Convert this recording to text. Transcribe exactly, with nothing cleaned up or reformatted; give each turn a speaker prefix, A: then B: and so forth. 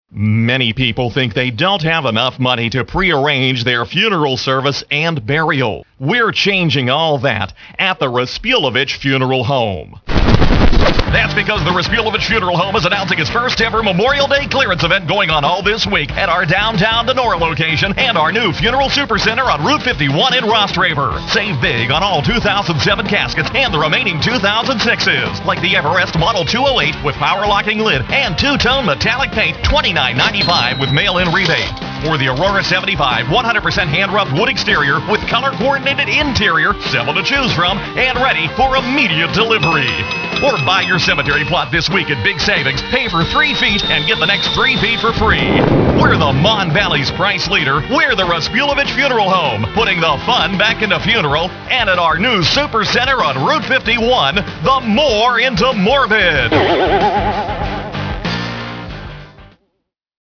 A: Many people think they don't have enough money to prearrange their funeral service and burial. We're changing all that at the Raspulovich Funeral Home. That's because the Raspulovich Funeral Home is announcing its first ever Memorial Day clearance event going on all this week at our downtown Donora location and our new Funeral Supercenter on Route fifty-one in Rostraver. Save big on all two thousand seven caskets and the remaining two thousand sixes, like the Everest Model two oh eight with power locking lid and two-tone metallic paint, twenty-nine ninety-five with mail-in rebate. Or the Aurora seventy-five one hundred percent hand-rubbed wood exterior with color-coordinated interior, several to choose from, and ready for immediate delivery. Or buy your cemetery plot this week at Big Savings, pay for three feet, and get the next three feet for free. We're the Mon Valley's price leader. We're the Raspulovich Funeral Home, putting the fun back into funeral, and at our new Super Center on Route fifty-one, the more into morbid.